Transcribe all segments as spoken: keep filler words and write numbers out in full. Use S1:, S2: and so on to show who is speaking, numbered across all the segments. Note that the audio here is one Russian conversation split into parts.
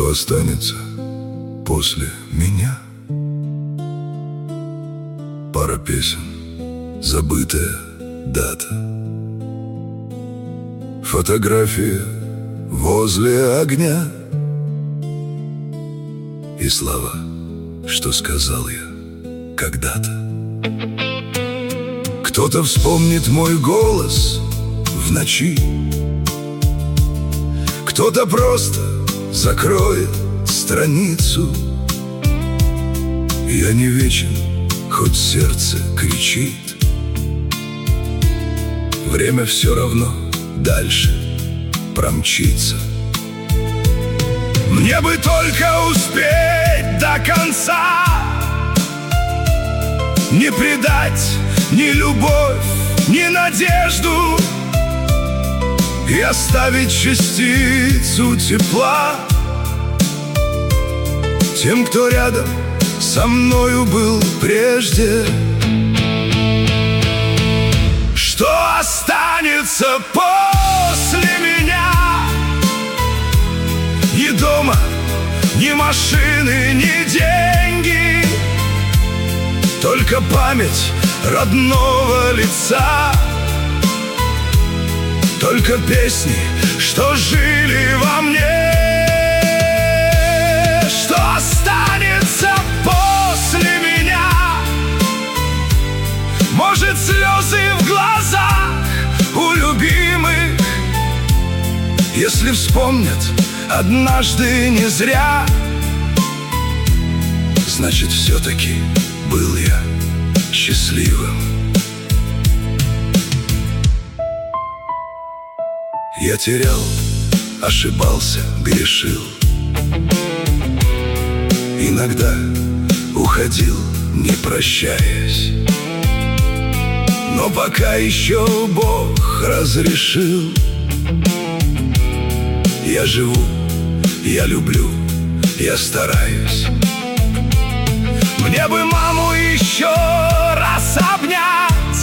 S1: Что останется после меня? Пара песен, забытая дата, фотография возле огня и слова, что сказал я когда-то. Кто-то вспомнит мой голос в ночи, кто-то просто закроет страницу. Я не вечен, хоть сердце кричит. Время все равно дальше промчится. Мне бы только успеть до конца, не предать ни любовь, ни надежду, и оставить частицу тепла тем, кто рядом со мною был прежде. Что останется после меня? Ни дома, ни машины, ни деньги, только память родного лица, только песни, что жили во мне. Что останется после меня? Может, слезы в глазах у любимых, если вспомнят однажды не зря. Значит, все-таки был я счастливым. Я терял, ошибался, грешил, иногда уходил, не прощаясь. Но пока еще Бог разрешил, я живу, я люблю, я стараюсь. Мне бы маму еще раз обнять,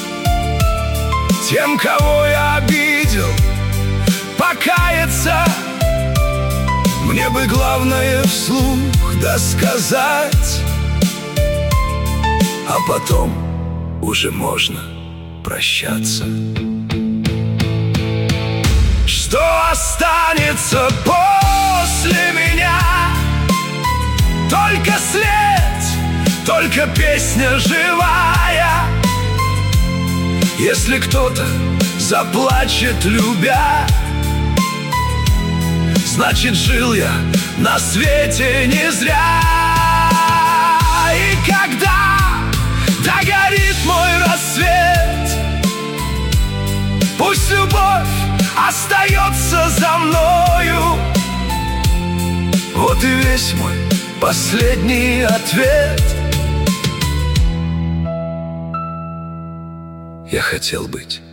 S1: тем, кого я обидел, покаяться. Мне бы главное вслух досказать, а потом уже можно прощаться. Что останется после меня? Только след, только песня живая. Если кто-то заплачет, любя, значит, жил я на свете не зря. И когда догорит мой рассвет, пусть любовь остается за мною. Вот и весь мой последний ответ. Я хотел быть